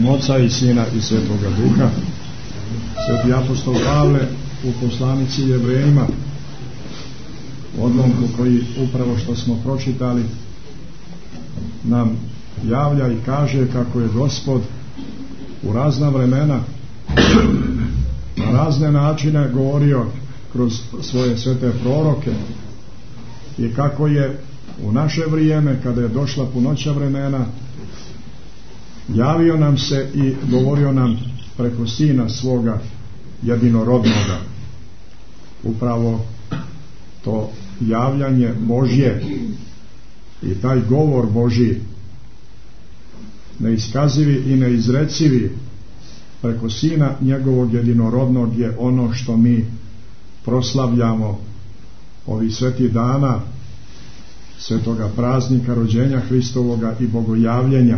ime Oca i Sina i Svetoga Duha. Sveti apostol Pavle u poslanici Jevrejima, odlomku koji upravo što smo pročitali nam javlja i kaže kako je Gospod u razna vremena na razne načine govorio kroz svoje svete proroke i kako je u naše vrijeme, kada je došla punoća vremena, javio nam se i govorio nam preko Sina svoga jedinorodnoga. Upravo to javljanje Božje i taj govor Božji, neiskazivi i neizrecivi preko Sina njegovog jedinorodnog, je ono što mi proslavljamo ovih svetih dana svetoga praznika rođenja Hristovoga i bogojavljenja.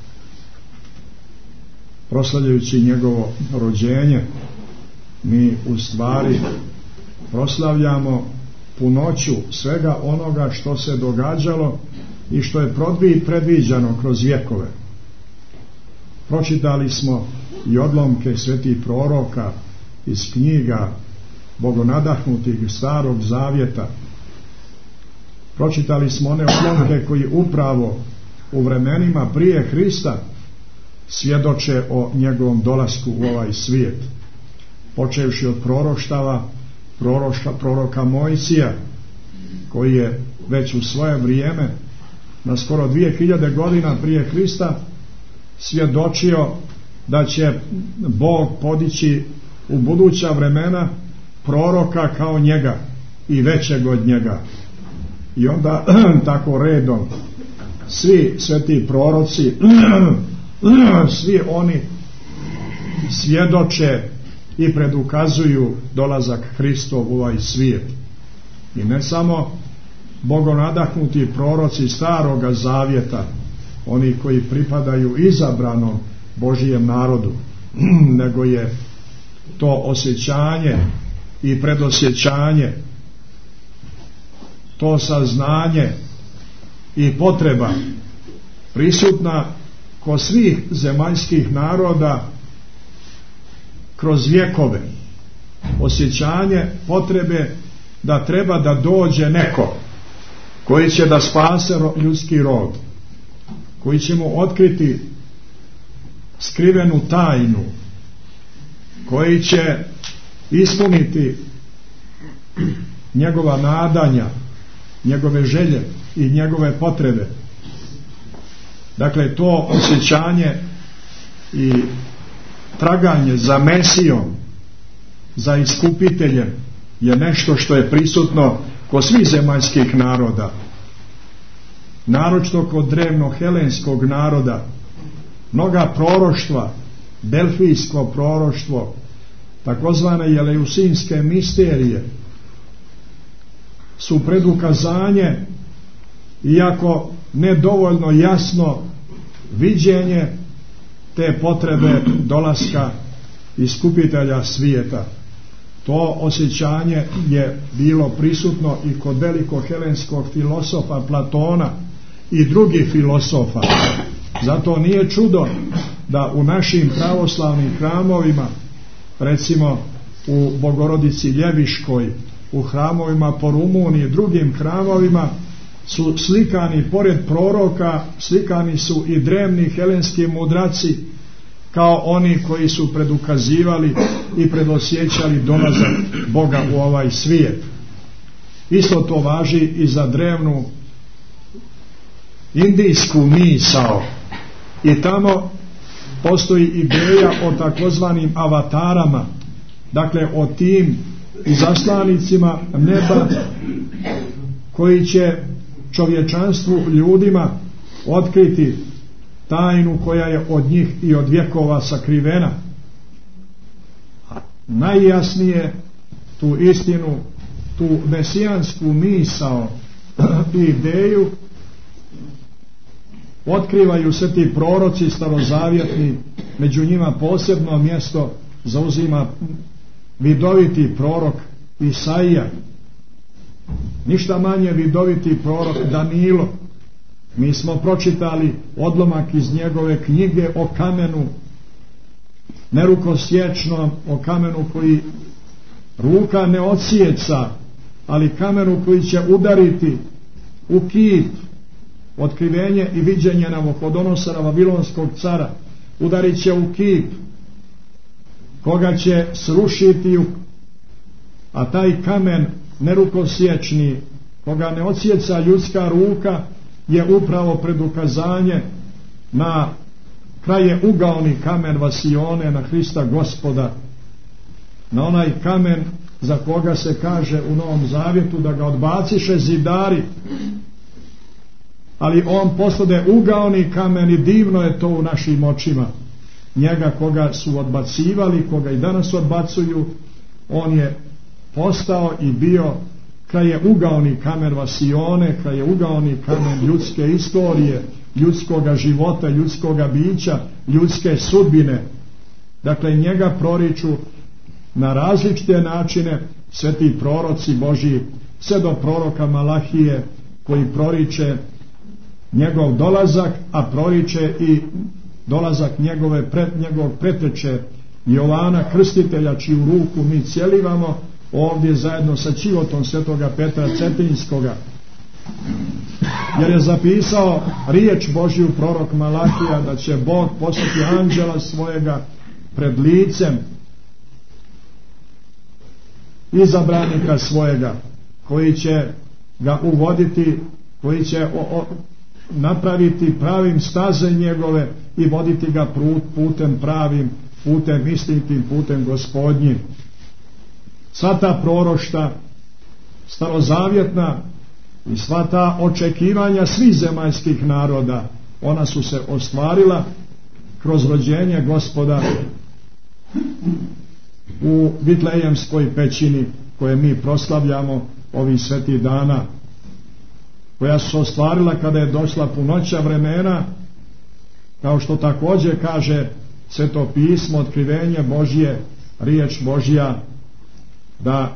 Proslavljajući njegovo rođenje, mi u stvari proslavljamo punoću svega onoga što se događalo i što je predviđano kroz vjekove. Pročitali smo i odlomke svetih proroka iz knjiga bogonadahnutih Starog Zavjeta. Pročitali smo one odlomke koji upravo u vremenima prije Hrista svjedoče o njegovom dolasku u ovaj svijet, počevši od proroka Mojsija, koji je već u svoje vrijeme, na skoro 2000 godina prije Hrista, svjedočio da će Bog podići u buduća vremena proroka kao njega i većeg od njega. I onda tako redom svi sveti proroci, svi oni svjedoče i predukazuju dolazak Hristov u ovaj svijet. I ne samo bogonadahnuti proroci Staroga Zavjeta, oni koji pripadaju izabranom Božijem narodu, nego je to osjećanje i predosjećanje, to saznanje i potreba prisutna kod svih zemaljskih naroda kroz vjekove. Osjećanje potrebe da treba da dođe neko koji će da spase ljudski rod, koji će mu otkriti skrivenu tajnu, koji će ispuniti njegova nadanja, njegove želje i njegove potrebe. Dakle, to osjećanje i traganje za Mesijom, za iskupiteljem, je nešto što je prisutno kod svih zemaljskih naroda, naročito kod drevno-helenskog naroda. Mnoga proroštva, delfijsko proroštvo, takozvane jeleusinske misterije, su predukazanje, iako nedovoljno jasno, viđenje te potrebe dolaska iskupitelja svijeta. To osjećanje je bilo prisutno i kod velikohelenskog filosofa Platona i drugih filosofa. Zato nije čudo da u našim pravoslavnim hramovima, recimo u Bogorodici Ljeviškoj, u hramovima po Rumuniji i drugim hramovima, su slikani, pored proroka, slikani su i drevni helenski mudraci, kao oni koji su predukazivali i predosjećali dolazak Boga u ovaj svijet. Isto to važi i za drevnu indijsku misao. I tamo postoji ideja o takozvanim avatarama, dakle o tim izaslanicima neba koji će čovječanstvu, ljudima, otkriti tajnu koja je od njih i od vjekova sakrivena. Najjasnije tu istinu, tu mesijansku misao i ideju otkrivaju se ti proroci starozavjetni. Među njima posebno mjesto zauzima vidoviti prorok Isaija, ništa manje vidoviti prorok Danilo. Mi smo pročitali odlomak iz njegove knjige o kamenu nerukosječnom, o kamenu koji ruka ne odsjeca, ali kamenu koji će udariti u kip, otkrivenje i viđenje Navohodonosara, Vavilonskog cara, udarit će u kip, koga će srušiti, a taj kamen nerukosječni, koga ne odsjeca ljudska ruka, je upravo predukazanje na kraje ugaoni kamen Vasione, na Hrista Gospoda, na onaj kamen za koga se kaže u Novom Zavjetu da ga odbaciše zidari, ali on postade ugaoni kamen i divno je to u našim očima. Njega koga su odbacivali, koga i danas odbacuju, on je postao i bio kraje-ugaoni kamen Vasione, kraje-ugaoni kamen ljudske istorije, ljudskoga života, ljudskoga bića, ljudske sudbine. Dakle, njega proriču na različite načine sveti proroci Božji, sve do proroka Malahije, koji proriče njegov dolazak, a proriče i dolazak njegovog preteče Jovana Krstitelja, čiju ruku mi cjelivamo ovdje zajedno sa čivotom svetoga Petra Cetinjskoga, jer je zapisao riječ Božju prorok Malahija da će Bog poslati anđela svojega pred licem izabranika svojega, koji će ga uvoditi, koji će napraviti pravim staze njegove i voditi ga putem pravim, putem istinitim, putem Gospodnjim. Sva ta prorošta starozavjetna i sva ta očekivanja svih zemaljskih naroda, ona su se ostvarila kroz rođenje Gospoda u Vitlejemskoj pećini, koje mi proslavljamo ovih svetih dana, koja su se ostvarila kada je došla punoća vremena, kao što također kaže Sveto pismo, otkrivenje Božje, riječ Božja, da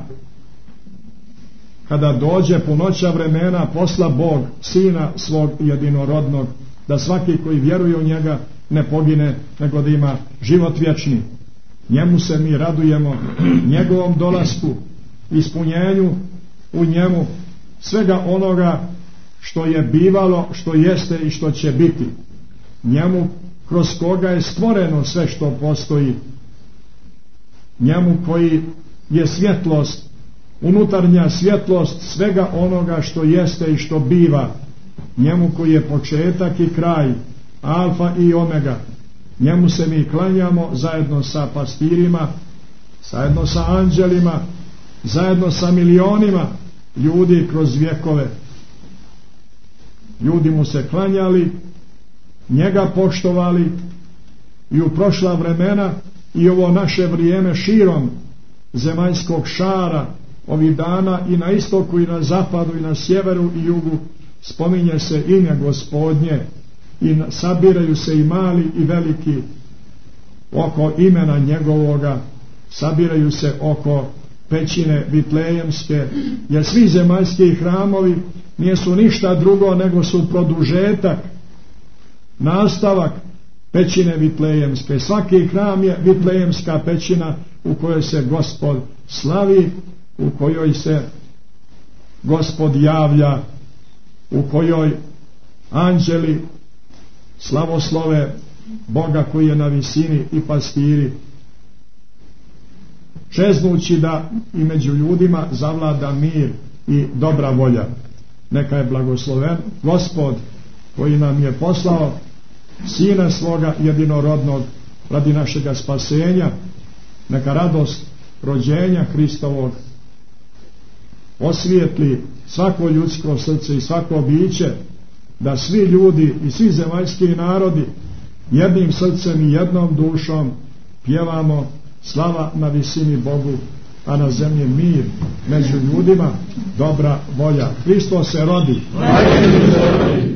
kada dođe punoća vremena posla Bog Sina svog jedinorodnog, da svaki koji vjeruje u njega ne pogine, nego da ima život vječni. Njemu se mi radujemo, njegovom dolasku, ispunjenju u njemu svega onoga što je bivalo, što jeste i što će biti. Njemu kroz koga je stvoreno sve što postoji. Njemu koji je svjetlost, unutarnja svjetlost svega onoga što jeste i što biva. Njemu koji je početak i kraj, alfa i omega. Njemu se mi klanjamo zajedno sa pastirima, zajedno sa anđelima, zajedno sa milionima ljudi kroz vjekove. Ljudi mu se klanjali, njega poštovali i u prošla vremena i ovo naše vrijeme širom zemaljskog šara, ovih dana i na istoku i na zapadu i na sjeveru i jugu spominje se ime Gospodnje i sabiraju se i mali i veliki oko imena njegovoga, sabiraju se oko pećine Vitlejemske, jer svi zemaljski hramovi nisu ništa drugo nego su produžetak, nastavak pećine Vitlejemske. Svaki hram je Vitlejemska pećina u kojoj se Gospod slavi, u kojoj se Gospod javlja, u kojoj anđeli slavoslove Boga koji je na visini i pastiri, čeznući da i među ljudima zavlada mir i dobra volja. Neka je blagosloven Gospod koji nam je poslao Sina svoga jedinorodnog radi našega spasenja. Neka radost rođenja Hristovog osvijetli svako ljudsko srce i svako biće, da svi ljudi i svi zemaljski narodi jednim srcem i jednom dušom pjevamo slava na visini Bogu, a na zemlji mir, među ljudima dobra volja. Hristos se rodi.